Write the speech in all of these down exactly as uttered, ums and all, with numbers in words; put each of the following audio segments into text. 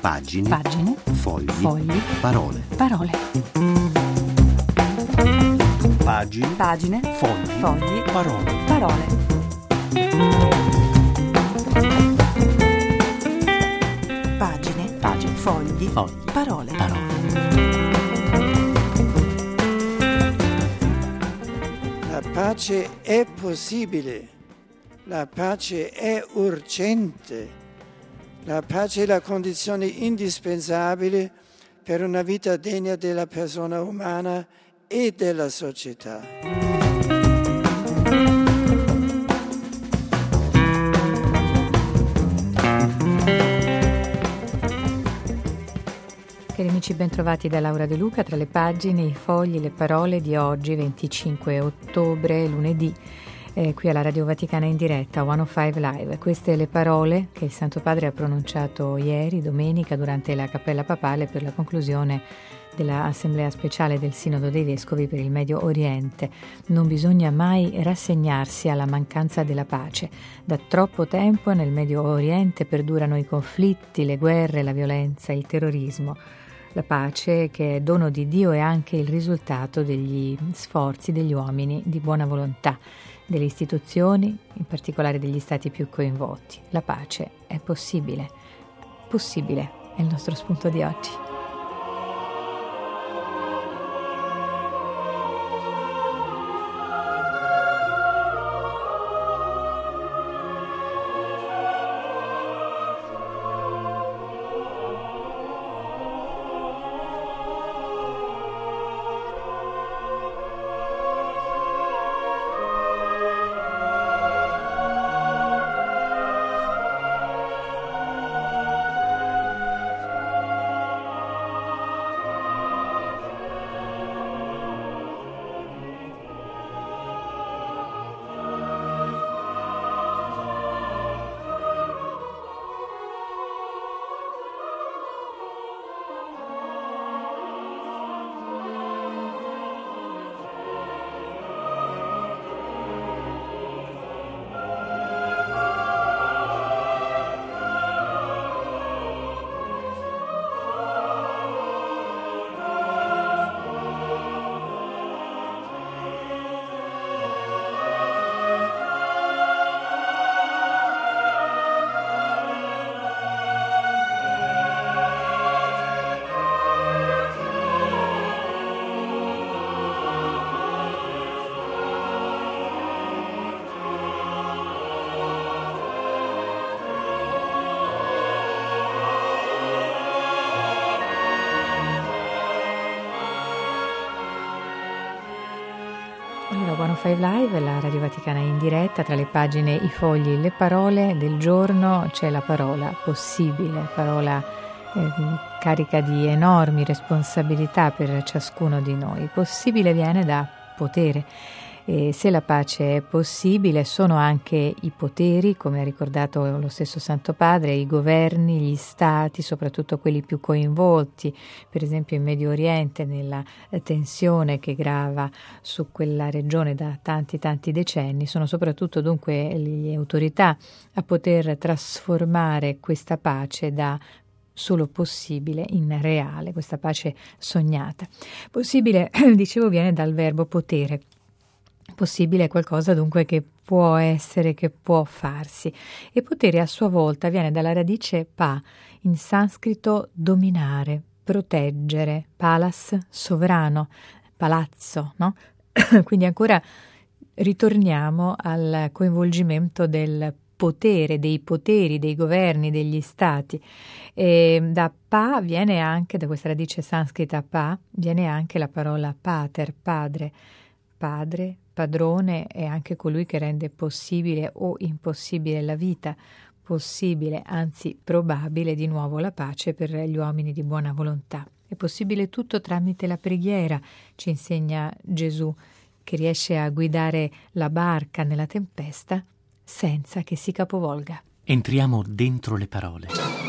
Pagine. Pagine. Fogli. Fogli. Parole. Parole. Pagine. Pagine. Fogli. Fogli. Parole. Parole. Pagine. Pagine. Fogli. Fogli. Parole. Parole. La pace è possibile, la pace è urgente, la pace è la condizione indispensabile per una vita degna della persona umana e della società. Cari amici, ben trovati da Laura De Luca tra le pagine, i fogli, le parole di oggi, venticinque ottobre, lunedì, eh, qui alla Radio Vaticana in diretta, centocinque Live. Queste le parole che il Santo Padre ha pronunciato ieri, domenica, durante la Cappella Papale per la conclusione dell'Assemblea Speciale del Sinodo dei Vescovi per il Medio Oriente. Non bisogna mai rassegnarsi alla mancanza della pace. Da troppo tempo nel Medio Oriente perdurano i conflitti, le guerre, la violenza, il terrorismo. La pace, che è dono di Dio, è anche il risultato degli sforzi degli uomini di buona volontà, delle istituzioni, in particolare degli stati più coinvolti. La pace è possibile. Possibile è il nostro spunto di oggi. Allora, centocinque Live, la Radio Vaticana in diretta, tra le pagine, i fogli e le parole del giorno c'è la parola possibile, parola eh, carica di enormi responsabilità per ciascuno di noi. Possibile viene da potere. E se la pace è possibile, sono anche i poteri, come ha ricordato lo stesso Santo Padre, i governi, gli stati, soprattutto quelli più coinvolti, per esempio in Medio Oriente, nella tensione che grava su quella regione da tanti tanti decenni. Sono soprattutto dunque le autorità a poter trasformare questa pace da solo possibile in reale, questa pace sognata. Possibile, dicevo, viene dal verbo potere. Possibile è qualcosa dunque che può essere, che può farsi. E potere a sua volta viene dalla radice pa, in sanscrito dominare, proteggere, palas, sovrano, palazzo, no? Quindi ancora ritorniamo al coinvolgimento del potere, dei poteri, dei governi, degli stati. E da pa viene anche, da questa radice sanscrita pa, viene anche la parola pater, padre. Padre, padrone è anche colui che rende possibile o impossibile la vita, possibile, anzi probabile, di nuovo la pace per gli uomini di buona volontà. È possibile tutto tramite la preghiera, ci insegna Gesù, che riesce a guidare la barca nella tempesta senza che si capovolga. Entriamo dentro le parole.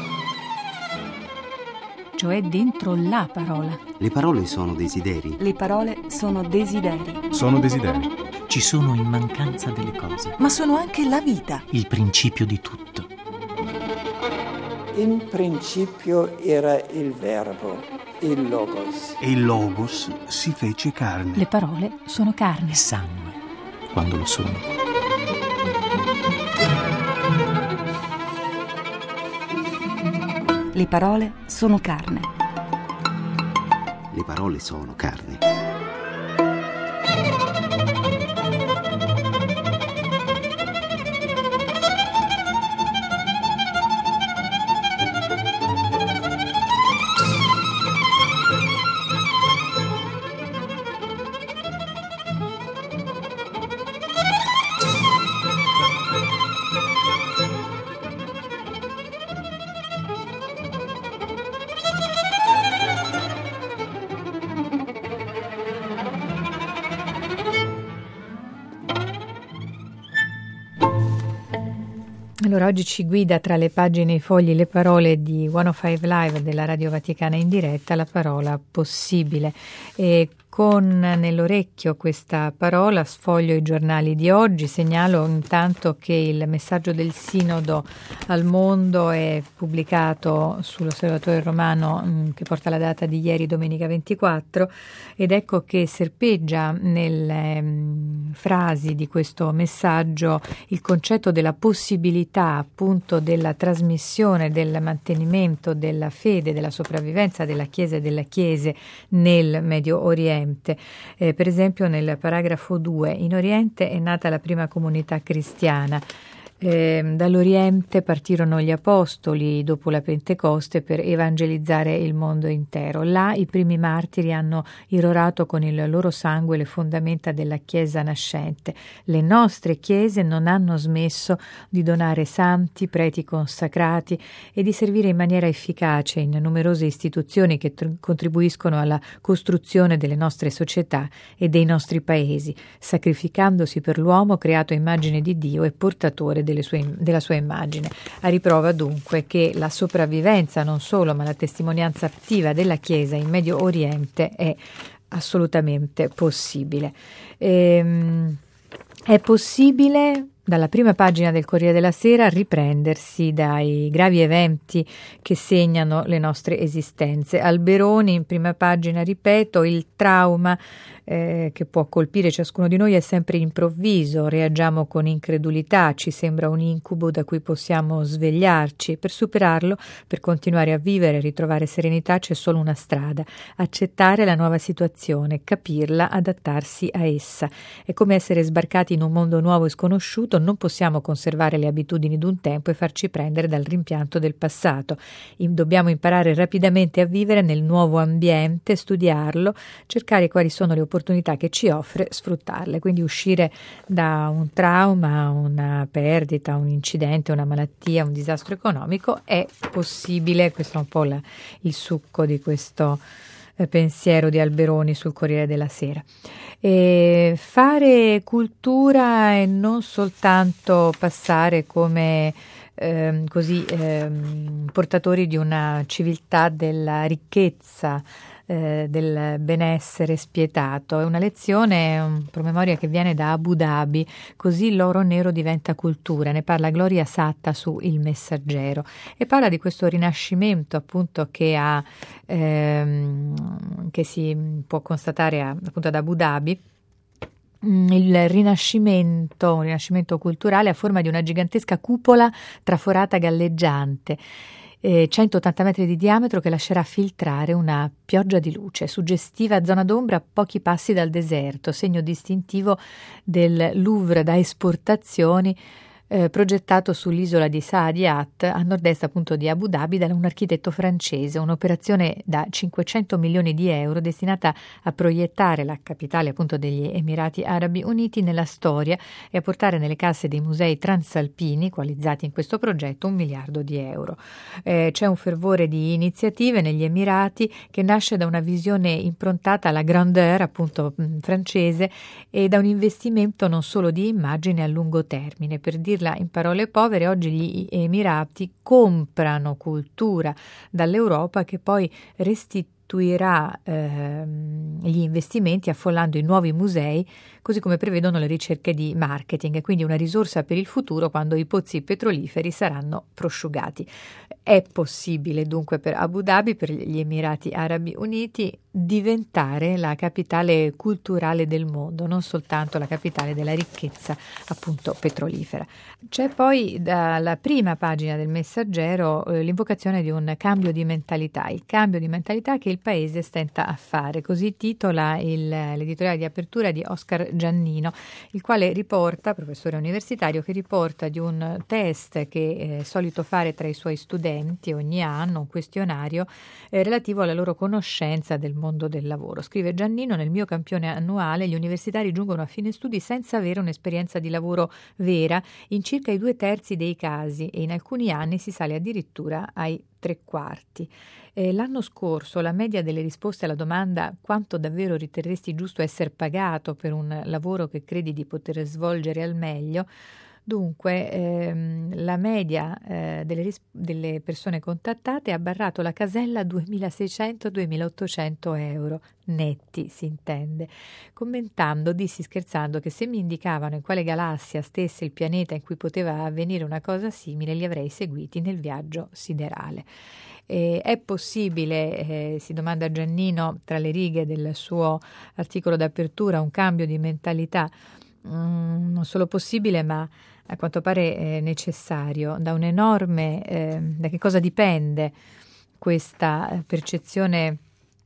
Cioè dentro la parola. Le parole sono desideri. Le parole sono desideri. Sono desideri. Ci sono in mancanza delle cose. Ma sono anche la vita. Il principio di tutto. In principio era il verbo, il logos. E il logos si fece carne. Le parole sono carne. E sangue, quando lo sono. Le parole sono carne. Le parole sono carne. Allora, oggi ci guida tra le pagine e i fogli le parole di centocinque Live della Radio Vaticana in diretta la parola possibile. E con nell'orecchio questa parola sfoglio i giornali di oggi, segnalo intanto che il messaggio del Sinodo al mondo è pubblicato sull'Osservatore Romano mh, che porta la data di ieri, domenica ventiquattro, ed ecco che serpeggia nelle mh, frasi di questo messaggio il concetto della possibilità appunto della trasmissione, del mantenimento della fede, della sopravvivenza della Chiesa e delle Chiese nel Medio Oriente. Eh, per esempio nel paragrafo due, in Oriente è nata la prima comunità cristiana. Eh, dall'Oriente partirono gli apostoli dopo la Pentecoste per evangelizzare il mondo intero. Là i primi martiri hanno irrorato con il loro sangue le fondamenta della Chiesa nascente. Le nostre chiese non hanno smesso di donare santi, preti consacrati e di servire in maniera efficace in numerose istituzioni che tr- contribuiscono alla costruzione delle nostre società e dei nostri paesi, sacrificandosi per l'uomo creato a immagine di Dio e portatore delle sue, della sua immagine. A riprova dunque che la sopravvivenza non solo ma la testimonianza attiva della Chiesa in Medio Oriente è assolutamente possibile. Ehm, è possibile dalla prima pagina del Corriere della Sera riprendersi dai gravi eventi che segnano le nostre esistenze. Alberoni in prima pagina, ripeto, il trauma eh, che può colpire ciascuno di noi è sempre improvviso, reagiamo con incredulità, ci sembra un incubo da cui possiamo svegliarci. Per superarlo, per continuare a vivere e ritrovare serenità c'è solo una strada: accettare la nuova situazione, capirla, adattarsi a essa. È come essere sbarcati in un mondo nuovo e sconosciuto. Non possiamo conservare le abitudini d'un tempo e farci prendere dal rimpianto del passato. Dobbiamo imparare rapidamente a vivere nel nuovo ambiente, studiarlo, cercare quali sono le opportunità che ci offre, sfruttarle. Quindi uscire da un trauma, una perdita, un incidente, una malattia, un disastro economico è possibile. Questo è un po' la, il succo di questo pensiero di Alberoni sul Corriere della Sera. E fare cultura e non soltanto passare come eh, così eh, portatori di una civiltà della ricchezza, eh, del benessere spietato. È una lezione, un promemoria che viene da Abu Dhabi, così l'oro nero diventa cultura. Ne parla Gloria Satta su Il Messaggero e parla di questo rinascimento appunto che ha ehm, che si può constatare a, appunto ad Abu Dhabi. Il rinascimento, un rinascimento culturale a forma di una gigantesca cupola traforata galleggiante, eh, centottanta metri di diametro, che lascerà filtrare una pioggia di luce, suggestiva zona d'ombra a pochi passi dal deserto, segno distintivo del Louvre da esportazioni, Eh, progettato sull'isola di Saadiyat, a nord-est appunto di Abu Dhabi, da un architetto francese. Un'operazione da cinquecento milioni di euro destinata a proiettare la capitale appunto degli Emirati Arabi Uniti nella storia e a portare nelle casse dei musei transalpini coalizzati in questo progetto un miliardo di euro. Eh, c'è un fervore di iniziative negli Emirati che nasce da una visione improntata alla grandeur appunto mh, francese e da un investimento non solo di immagine a lungo termine. Per dirla in parole povere, oggi gli Emirati comprano cultura dall'Europa, che poi restituisce restituirà ehm, gli investimenti affollando i nuovi musei così come prevedono le ricerche di marketing, quindi una risorsa per il futuro quando i pozzi petroliferi saranno prosciugati. È possibile dunque per Abu Dhabi, per gli Emirati Arabi Uniti, diventare la capitale culturale del mondo, non soltanto la capitale della ricchezza appunto petrolifera. C'è poi dalla prima pagina del Messaggero eh, l'invocazione di un cambio di mentalità, il cambio di mentalità che il paese stenta a fare, così titola il, l'editoriale di apertura di Oscar Giannino, il quale riporta, professore universitario, che riporta di un test che è solito fare tra i suoi studenti ogni anno, un questionario eh, relativo alla loro conoscenza del mondo del lavoro. Scrive Giannino: nel mio campione annuale gli universitari giungono a fine studi senza avere un'esperienza di lavoro vera in circa i due terzi dei casi e in alcuni anni si sale addirittura ai tre quarti. Eh, l'anno scorso la media delle risposte alla domanda quanto davvero riterresti giusto essere pagato per un lavoro che credi di poter svolgere al meglio. Dunque, ehm, la media eh, delle, ris- delle persone contattate ha barrato la casella duemilaseicento duemilaottocento euro, netti si intende. Commentando, dissi scherzando che se mi indicavano in quale galassia stesse il pianeta in cui poteva avvenire una cosa simile, li avrei seguiti nel viaggio siderale. Eh, è possibile, eh, si domanda Giannino tra le righe del suo articolo d'apertura, un cambio di mentalità? Mm, non solo possibile, ma a quanto pare è necessario. Da un enorme, eh, da che cosa dipende questa percezione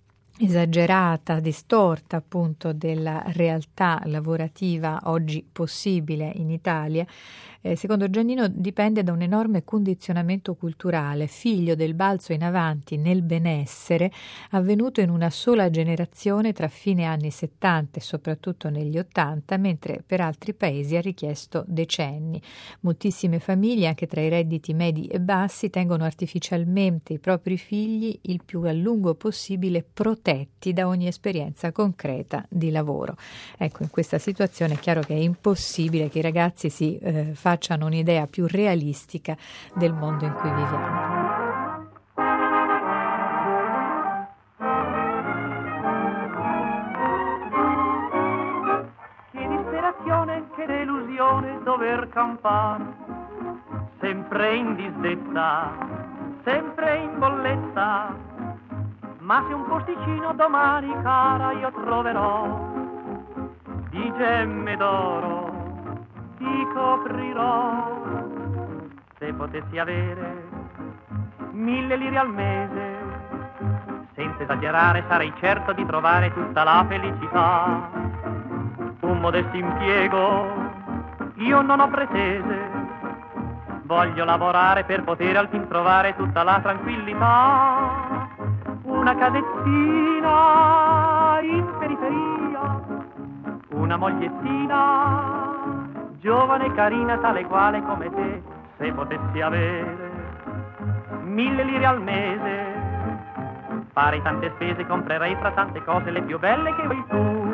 esagerata, distorta appunto della realtà lavorativa oggi possibile in Italia? Eh, secondo Giannino dipende da un enorme condizionamento culturale, figlio del balzo in avanti nel benessere avvenuto in una sola generazione tra fine anni settanta e soprattutto negli ottanta, mentre per altri paesi ha richiesto decenni. Moltissime famiglie, anche tra i redditi medi e bassi, tengono artificialmente i propri figli il più a lungo possibile protetti da ogni esperienza concreta di lavoro. Ecco, in questa situazione è chiaro che è impossibile che i ragazzi si eh, facciano un'idea più realistica del mondo in cui viviamo. Che disperazione, che delusione dover campare, sempre in disdetta, sempre in bolletta, ma se un posticino domani, cara, io troverò, di gemme d'oro ti coprirò. Se potessi avere mille lire al mese, senza esagerare sarei certo di trovare tutta la felicità. Un modesto impiego io non ho pretese, voglio lavorare per poter al fin trovare tutta la tranquillità. Una casettina in periferia, una mogliettina giovane e carina, tale quale come te. Se potessi avere mille lire al mese, farei tante spese, comprerei fra tante cose le più belle che vuoi tu.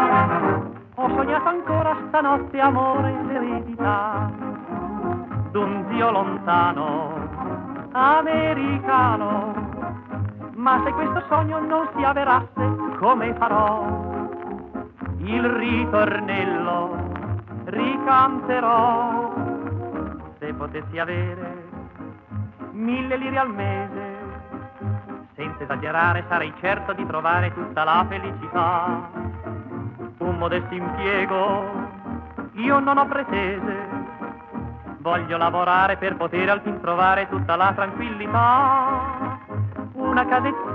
Ho sognato ancora stanotte, amore, l'eredità d'un zio lontano americano, ma se questo sogno non si avverasse, come farò? Il ritornello ricanterò. Se potessi avere mille lire al mese, senza esagerare sarei certo di trovare tutta la felicità. Un modesto impiego io non ho pretese, voglio lavorare per poter al fin trovare tutta la tranquillità. Una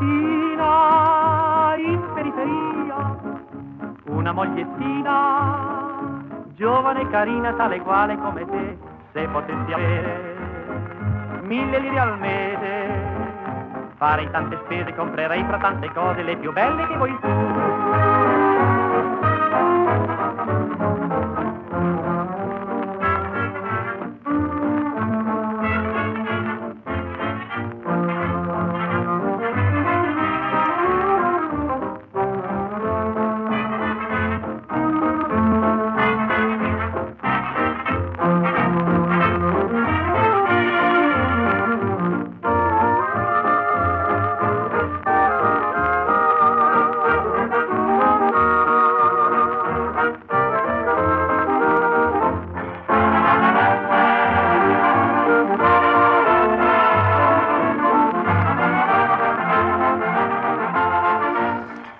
casettina in periferia, una mogliettina giovane e carina, tale quale come te. Se potessi avere mille lire al mese, farei tante spese, comprerei fra tante cose le più belle che vuoi tu.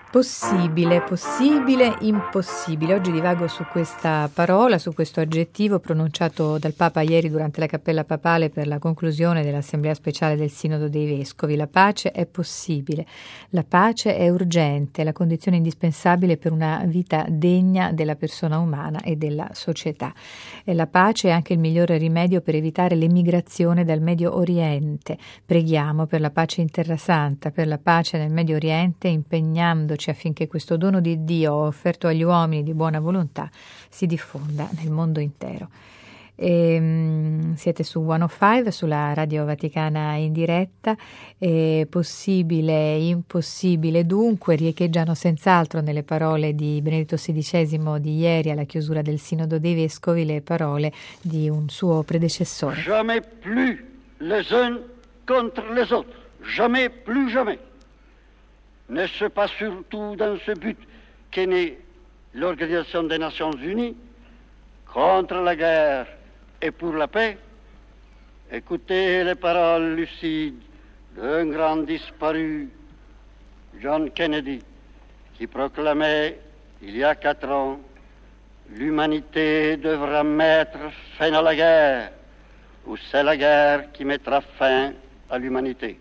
Possibile, possibile, impossibile. Oggi divago su questa parola, su questo aggettivo pronunciato dal Papa ieri durante la cappella papale per la conclusione dell'Assemblea Speciale del Sinodo dei Vescovi. La pace è possibile, la pace è urgente, è la condizione indispensabile per una vita degna della persona umana e della società. E la pace è anche il migliore rimedio per evitare l'emigrazione dal Medio Oriente. Preghiamo per la pace in Terra Santa, per la pace nel Medio Oriente, impegnandoci affinché questo dono di Dio offerto agli uomini di buona volontà si diffonda nel mondo intero. E, um, siete su centocinque, sulla Radio Vaticana in diretta. È possibile, impossibile, dunque riecheggiano senz'altro nelle parole di Benedetto sedicesimo di ieri alla chiusura del Sinodo dei Vescovi le parole di un suo predecessore. Jamais plus les uns contre les autres, jamais plus jamais. N'est-ce pas surtout dans ce but qu'est née l'Organisation des Nations Unies contre la guerre et pour la paix? Écoutez les paroles lucides d'un grand disparu, John Kennedy, qui proclamait il y a quatre ans: l'humanité devra mettre fin à la guerre, ou c'est la guerre qui mettra fin à l'humanité.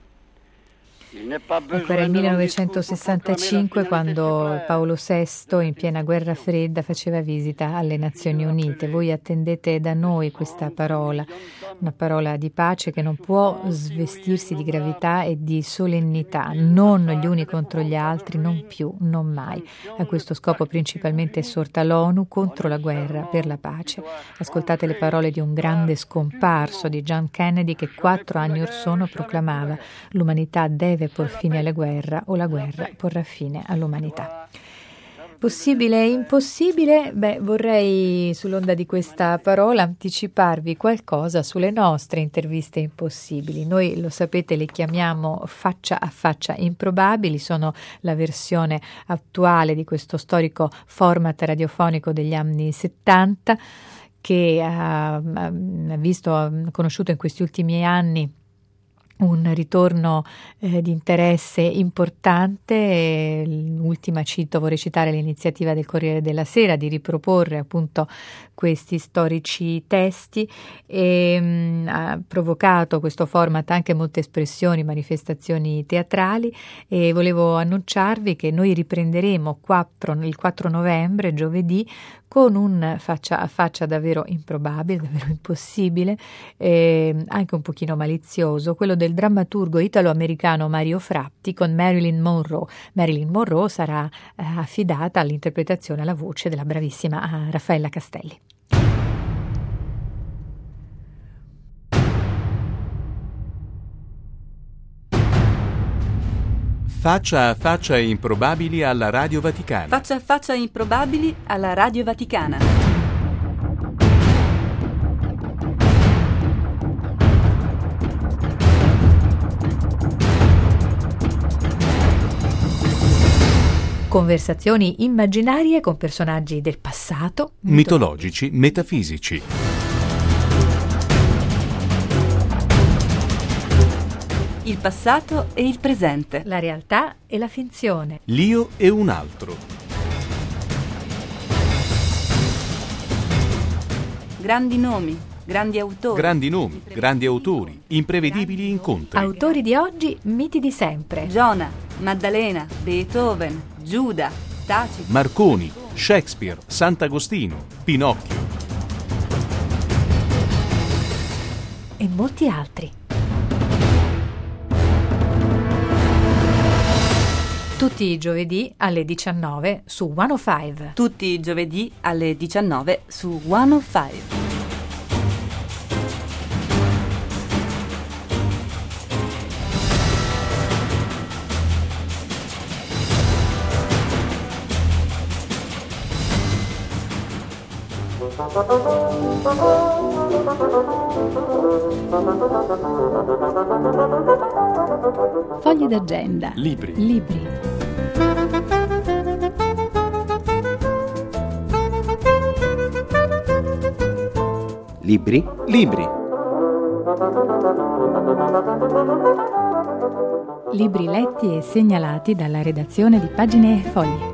Ecco, era il millenovecentosessantacinque quando Paolo sesto, in piena guerra fredda, faceva visita alle Nazioni Unite. Voi attendete da noi questa parola, una parola di pace che non può svestirsi di gravità e di solennità, non gli uni contro gli altri, non più, non mai. A questo scopo principalmente è sorta l'ONU contro la guerra, per la pace. Ascoltate le parole di un grande scomparso, di John Kennedy, che quattro anni or sono proclamava: l'umanità deve por fine alla guerra o la guerra porrà fine all'umanità. Possibile e impossibile? Beh, vorrei sull'onda di questa parola anticiparvi qualcosa sulle nostre interviste impossibili. Noi, lo sapete, le chiamiamo faccia a faccia improbabili, sono la versione attuale di questo storico format radiofonico degli anni settanta che ha, ha visto, ha conosciuto in questi ultimi anni un ritorno eh, di interesse importante. L'ultima cito, vorrei citare l'iniziativa del Corriere della Sera di riproporre appunto questi storici testi e mh, ha provocato questo format anche molte espressioni, manifestazioni teatrali, e volevo annunciarvi che noi riprenderemo quattro, il quattro novembre, giovedì, con un faccia a faccia davvero improbabile, davvero impossibile, eh, anche un pochino malizioso, quello del drammaturgo italo-americano Mario Fratti con Marilyn Monroe. Marilyn Monroe sarà eh, affidata all'interpretazione alla voce della bravissima Raffaella Castelli. Faccia a faccia improbabili alla Radio Vaticana. Faccia a faccia improbabili alla Radio Vaticana. Conversazioni immaginarie con personaggi del passato, mitologici, metafisici. Il passato e il presente. La realtà e la finzione. L'io e un altro. Grandi nomi, grandi autori. Grandi nomi, grandi autori, imprevedibili incontri. Autori di oggi, miti di sempre. Giona, Maddalena, Beethoven, Giuda, Tacito, Marconi, Shakespeare, Sant'Agostino, Pinocchio. E molti altri. Tutti i giovedì alle diciannove su centocinque. Tutti i giovedì alle diciannove su centocinque. Fogli d'agenda. Libri. Libri. Libri? Libri. Libri letti e segnalati dalla redazione di Pagine e Fogli.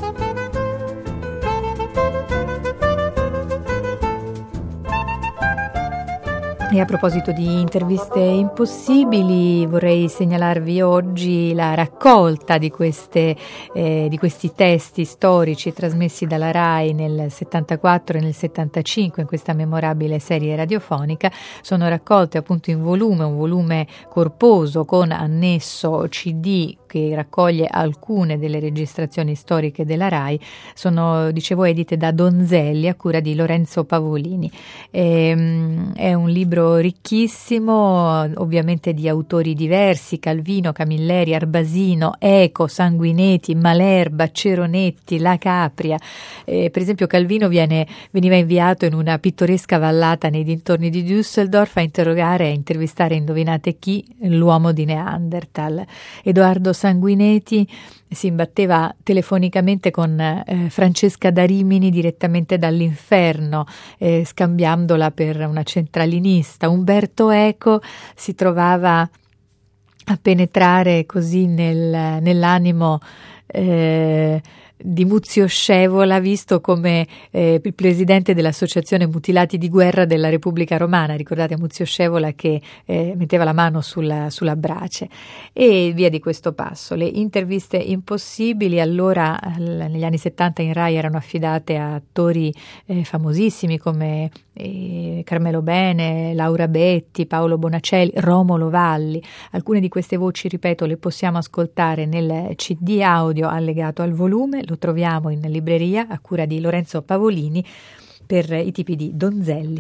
E a proposito di interviste impossibili, vorrei segnalarvi oggi la raccolta di, queste, eh, di questi testi storici trasmessi dalla RAI nel settantaquattro e nel settantacinque in questa memorabile serie radiofonica. Sono raccolte appunto in volume, un volume corposo con annesso C D che raccoglie alcune delle registrazioni storiche della RAI. Sono, dicevo, edite da Donzelli a cura di Lorenzo Pavolini. E, è un libro ricchissimo, ovviamente di autori diversi: Calvino, Camilleri, Arbasino, Eco, Sanguinetti, Malerba, Ceronetti, La Capria. Eh, per esempio Calvino viene, veniva inviato in una pittoresca vallata nei dintorni di Düsseldorf a interrogare e a intervistare, indovinate chi? L'uomo di Neanderthal. Edoardo Sanguinetti si imbatteva telefonicamente con eh, Francesca da Rimini direttamente dall'inferno, eh, scambiandola per una centralinista. Umberto Eco si trovava a penetrare così nel, nell'animo eh, di Muzio Scevola, visto come eh, il presidente dell'Associazione Mutilati di Guerra della Repubblica Romana. Ricordate Muzio Scevola che eh, metteva la mano sulla, sulla brace, e via di questo passo. Le interviste impossibili allora, l- negli anni settanta, in RAI erano affidate a attori eh, famosissimi come eh, Carmelo Bene, Laura Betti, Paolo Bonacelli, Romolo Valli. Alcune di queste voci, ripeto, le possiamo ascoltare nel C D audio allegato al volume. Lo troviamo in libreria a cura di Lorenzo Pavolini per i tipi di Donzelli.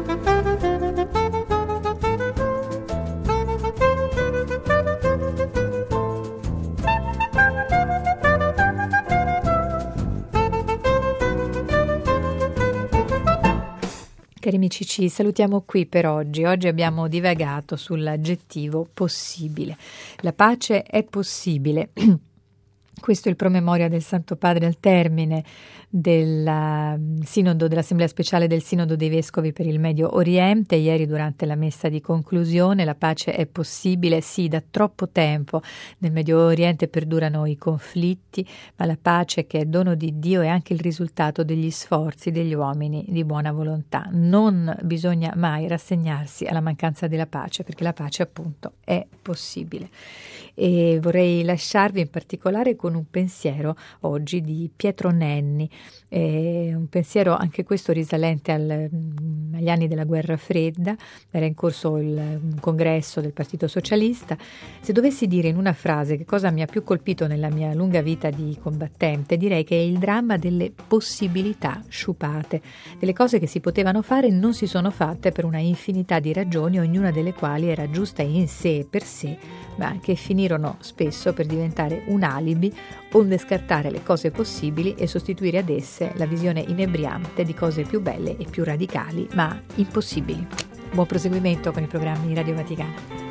Cari amici, ci salutiamo qui per oggi. Oggi abbiamo divagato sull'aggettivo possibile. La pace è possibile. Questo è il promemoria del Santo Padre al termine del sinodo, dell'Assemblea Speciale del Sinodo dei Vescovi per il Medio Oriente. Ieri, durante la messa di conclusione: la pace è possibile, sì, da troppo tempo nel Medio Oriente perdurano i conflitti, ma la pace, che è dono di Dio, è anche il risultato degli sforzi degli uomini di buona volontà. Non bisogna mai rassegnarsi alla mancanza della pace, perché la pace appunto è possibile. E vorrei lasciarvi in particolare con un pensiero oggi di Pietro Nenni, eh, un pensiero anche questo risalente al, agli anni della guerra fredda. Era in corso il un congresso del Partito Socialista. Se dovessi dire in una frase che cosa mi ha più colpito nella mia lunga vita di combattente, direi che è il dramma delle possibilità sciupate, delle cose che si potevano fare e non si sono fatte per una infinità di ragioni, ognuna delle quali era giusta in sé e per sé, ma che finirono spesso per diventare un alibi, onde scartare le cose possibili e sostituire ad esse la visione inebriante di cose più belle e più radicali, ma impossibili. Buon proseguimento con i programmi di Radio Vaticana.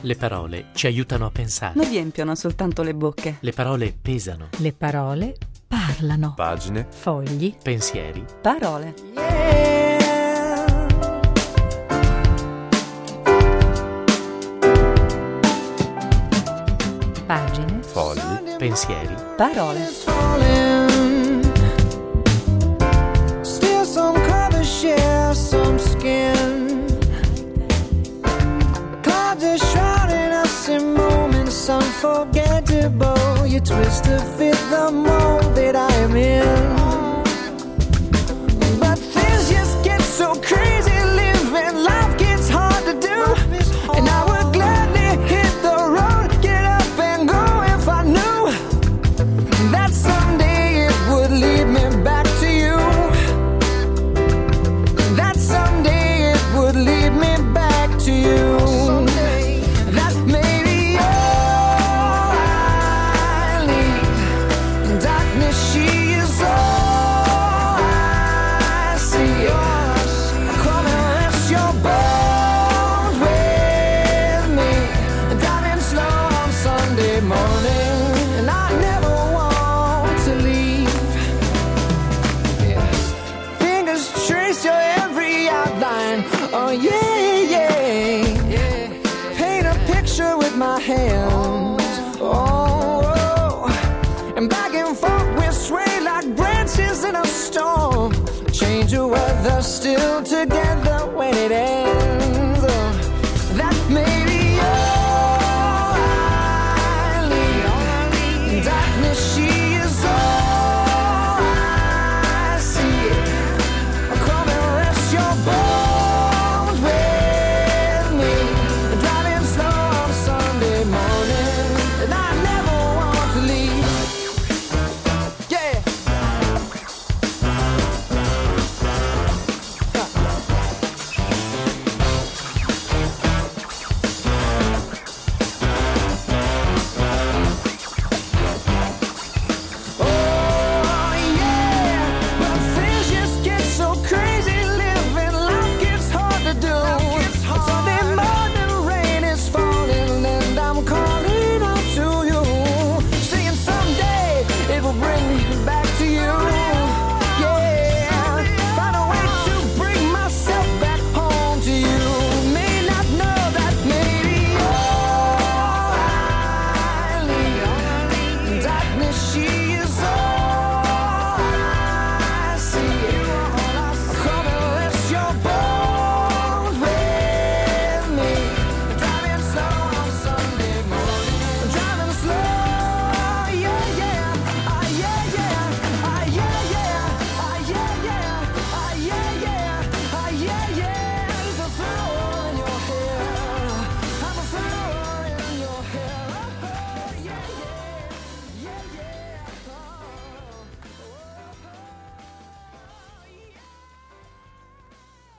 Le parole ci aiutano a pensare. Non riempiono soltanto le bocche. Le parole pesano. Le parole parlano. Pagine, Fogli, pensieri, Parole. pagine, fogli, pensieri, Parole. Still some color share some skin. Clouds are shrouding us in moments unforgettable. You twist to fit the mold that I am in. But things just get so crazy living. Life gets hard to do. And I would gladly hit the road, get up and go if I knew that someday it would lead me back to you. That someday it would lead me back to you. That maybe all I need. Darkness, she is all I see. Come and rest your bones with me. Driving slow on Sunday morning, and I never want to leave. Yeah. Fingers trace your every outline. Oh yeah, yeah, yeah. Paint a picture with my hands. Oh, oh. And back and forth we sway like branches in a storm. Change the weather still together.